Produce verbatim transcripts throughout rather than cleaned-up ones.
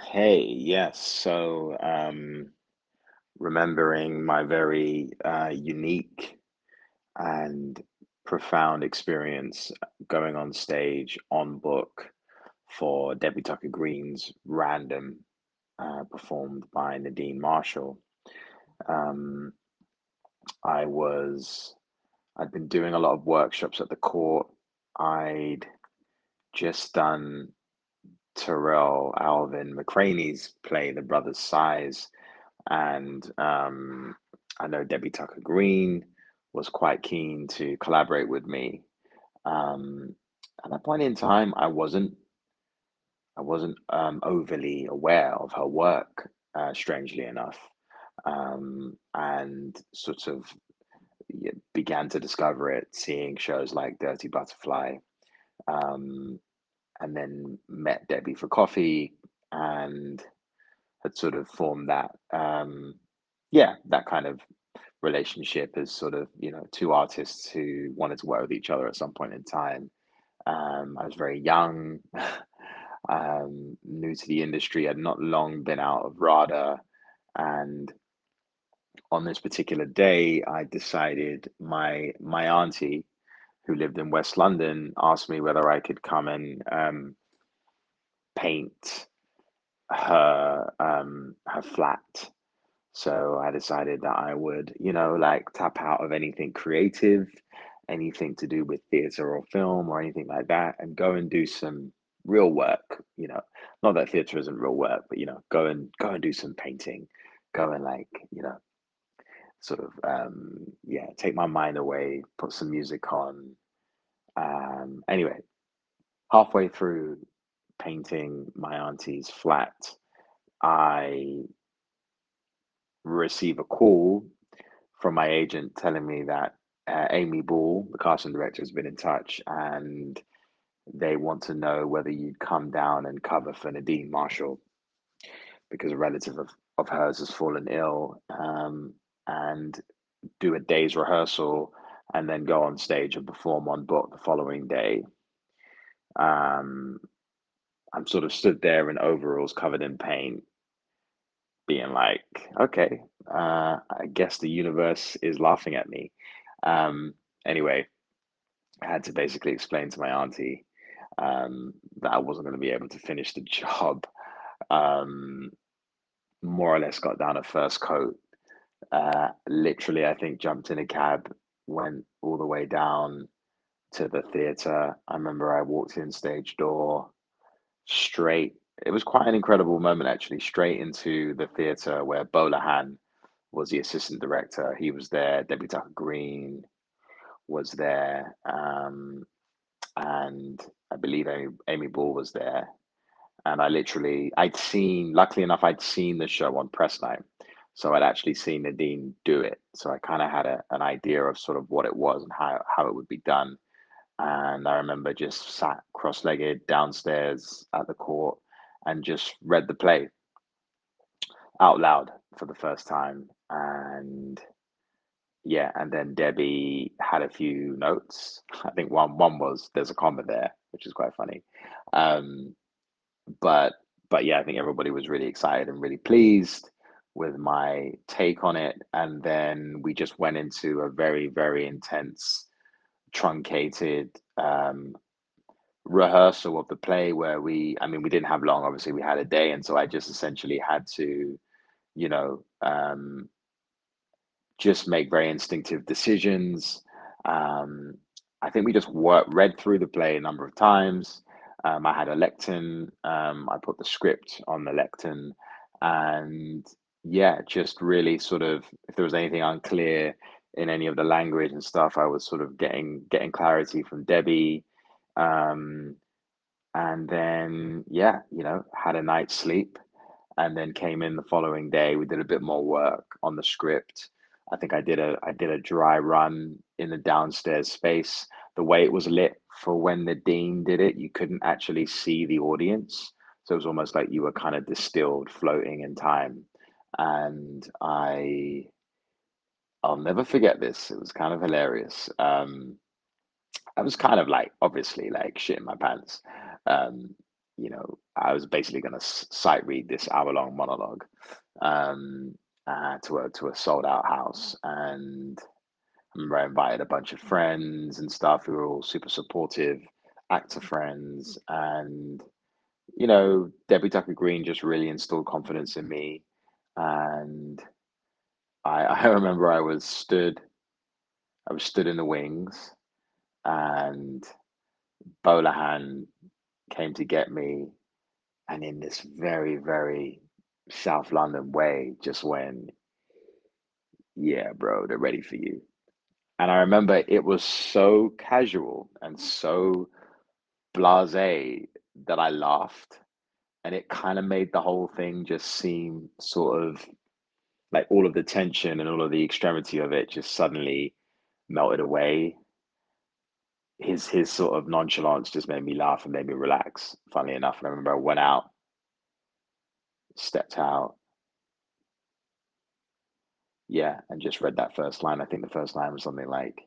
Hey, yes. So, um, remembering my very uh, unique and profound experience going on stage on book for Debbie Tucker Green's Random, uh, performed by Nadine Marshall. Um, I was, I'd been doing a lot of workshops at the court. I'd just done Terrell Alvin McCraney's play, The Brothers Size. And um, I know Debbie Tucker Green was quite keen to collaborate with me. Um, at that point in time, I wasn't I wasn't um, overly aware of her work, uh, strangely enough, um, and sort of y- began to discover it, seeing shows like Dirty Butterfly, um, and then met Debbie for coffee, and had sort of formed that, um, yeah, that kind of relationship as sort of, you know, two artists who wanted to work with each other at some point in time. Um, I was very young, um, new to the industry, had not long been out of RADA. And on this particular day, I decided my my auntie, who lived in West London, asked me whether I could come and um, paint her um, her flat. So I decided that I would, you know, like tap out of anything creative, anything to do with theater or film or anything like that, and go and do some real work, you know. Not that theater isn't real work, but you know, go and go and do some painting, go and like, you know, sort of um yeah, take my mind away, put some music on. Um anyway, halfway through painting my auntie's flat, I receive a call from my agent telling me that uh, Amy Ball, the casting director, has been in touch and they want to know whether you'd come down and cover for Nadine Marshall because a relative of, of hers has fallen ill, um, and do a day's rehearsal and then go on stage and perform on book the following day. Um, I'm sort of stood there in overalls covered in paint, being like, okay, uh, I guess the universe is laughing at me. Um, anyway, I had to basically explain to my auntie um, that I wasn't going to be able to finish the job. Um, More or less got down a first coat. Uh, literally, I think jumped in a cab, went all the way down to the theater. I remember I walked in stage door straight. It was quite an incredible moment, actually, straight into the theater where Bolahan was the assistant director. He was there. Debbie Tucker Green was there. Um, and I believe Amy, Amy Ball was there. And I literally, I'd seen, luckily enough, I'd seen the show on press night. So I'd actually seen Nadine do it. So I kind of had a, an idea of sort of what it was and how, how it would be done. And I remember just sat cross legged downstairs at the court and just read the play out loud for the first time. And yeah, and then Debbie had a few notes. I think one one was there's a comma there, which is quite funny. Um, but but yeah, I think everybody was really excited and really pleased with my take on it. And then we just went into a very, very intense, truncated um, rehearsal of the play where we, I mean, we didn't have long, obviously, we had a day. And so I just essentially had to, you know, um, just make very instinctive decisions. Um, I think we just worked, read through the play a number of times. Um, I had a lectern. Um, I put the script on the lectern, and yeah, just really sort of if there was anything unclear in any of the language and stuff, I was sort of getting getting clarity from Debbie. Um, and then yeah, you know, had a night's sleep and then came in the following day. We did a bit more work on the script. I think I did a I did a dry run in the downstairs space. The way it was lit for when the dean did it, you couldn't actually see the audience. So it was almost like you were kind of distilled, floating in time. And I I'll never forget this. It was kind of hilarious. Um, I was kind of like obviously like shitting my pants. Um, you know, I was basically going to sight read this hour long monologue um, uh, to a to a sold out house, and I remember I invited a bunch of friends and stuff who were all super supportive, actor friends, and you know, Debbie Tucker Green just really instilled confidence in me, and I, I remember I was stood I was stood in the wings, and Bolahan came to get me, and in this very, very South London way, just went, "Yeah, bro, they're ready for you." And I remember it was so casual and so blasé that I laughed, and it kind of made the whole thing just seem sort of like all of the tension and all of the extremity of it just suddenly melted away. His his sort of nonchalance just made me laugh and made me relax, funnily enough. And I remember I went out, stepped out, yeah, and just read that first line. I think the first line was something like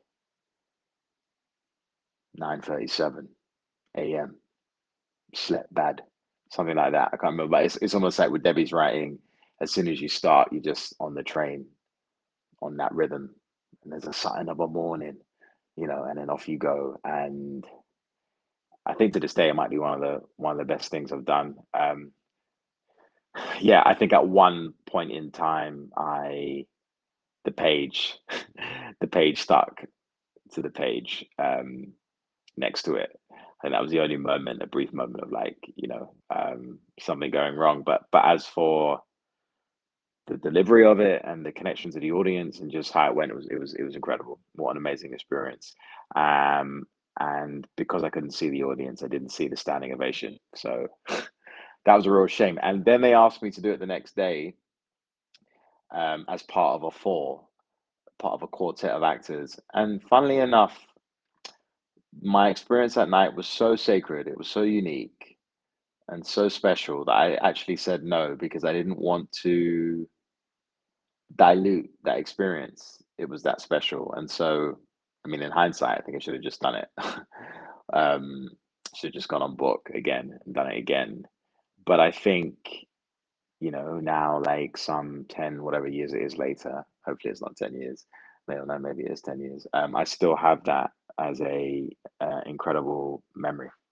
nine thirty-seven a m. Slept bad, something like that. I can't remember. But it's it's almost like with Debbie's writing, as soon as you start, you're just on the train on that rhythm, and there's a sign of a morning, you know, and then off you go. And I think to this day, it might be one of the one of the best things I've done. Um, yeah, I think at one point in time, I the page, the page stuck to the page um, next to it, and that was the only moment, a brief moment of like, you know, um, something going wrong. But but as for the delivery of it and the connection to the audience and just how it went, it was it was it was incredible. What an amazing experience. Um, and because I couldn't see the audience, I didn't see the standing ovation. So that was a real shame. And then they asked me to do it the next day um, as part of a four, part of a quartet of actors. And funnily enough, my experience that night was so sacred, it was so unique and so special that I actually said no because I didn't want to dilute that experience. It was that special. And so, I mean, in hindsight, I think I should have just done it. um, should have just gone on book again and done it again. But I think, you know, now like some ten, whatever years it is later, hopefully it's not ten years. I don't know, maybe it is ten years. Um, I still have that as a uh, incredible memory.